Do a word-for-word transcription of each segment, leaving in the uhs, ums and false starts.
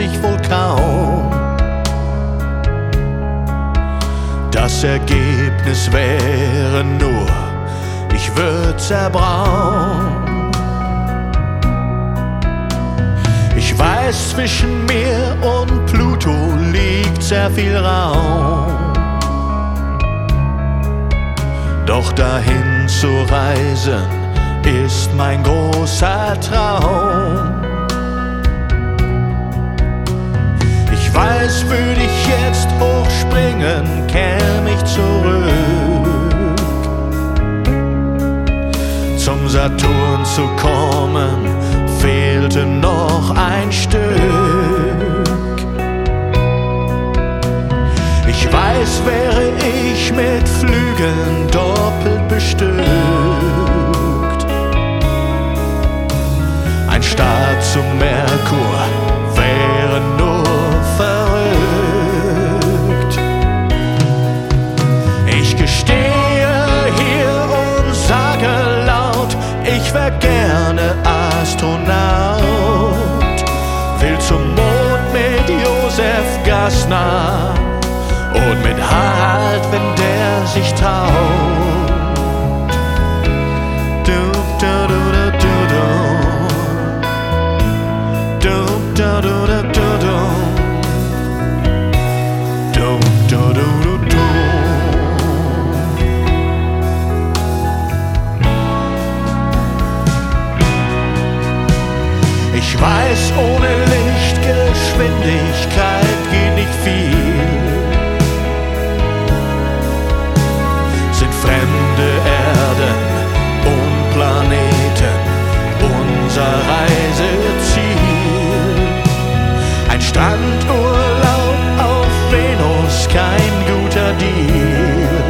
ich wohl kaum. Das Ergebnis wäre nur, ich würd zerbrauen. Ich weiß, zwischen mir und Pluto liegt sehr viel Raum. Doch dahin zu reisen ist mein großer Traum. Ich weiß, würde ich jetzt hochspringen, käm ich zurück. Zum Saturn zu kommen, fehlte noch ein Stück. Ich weiß, wäre ich mit Flügeln doppelt bestückt. Ein Start zum Merkur wäre nur verrückt. Ich gestehe hier und sage laut, ich wär gerne Astronaut. Will zum Mond mit Josef Gassner und mit Harald, wenn der sich traut. Du, du, du, du, du, du, du, du, du, du, du, du, du, du, du. Ich weiß, ohne Lichtgeschwindigkeit geht nicht viel. Sind fremde Erden und Planeten unser Reiseziel. Ein Strandurlaub auf Venus, kein guter Deal.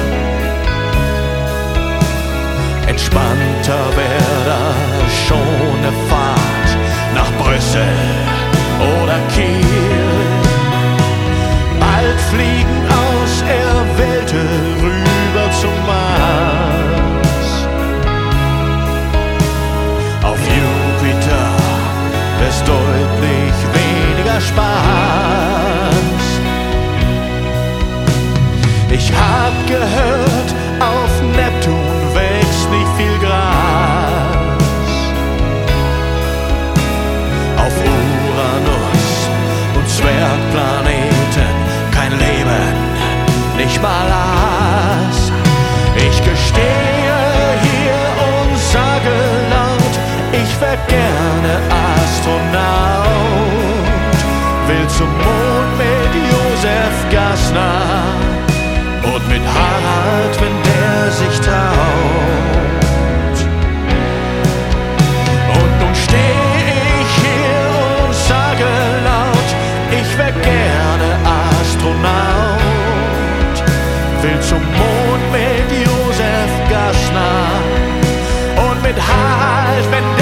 Entspannter wär das schon ne Fahrt nach Brüssel oder Kiel. Bald fliegen Auserwählte rüber zum Mars. Auf Jupiter ist deutlich weniger Spaß. Ich hab gehört, auf Neptun wächst nicht viel Gras. Auf Uranus und Zwergplaneten kein Leben, nicht mal Aas. Ich gestehe hier und sage laut, ich wär gerne Astronaut. Will zum Mond mit Josef Gassner und mit Harald, wenn der sich traut. Und nun steh ich hier und sage laut, ich wär gerne Astronaut. Will zum Mond mit Josef Gassner und mit Harald, wenn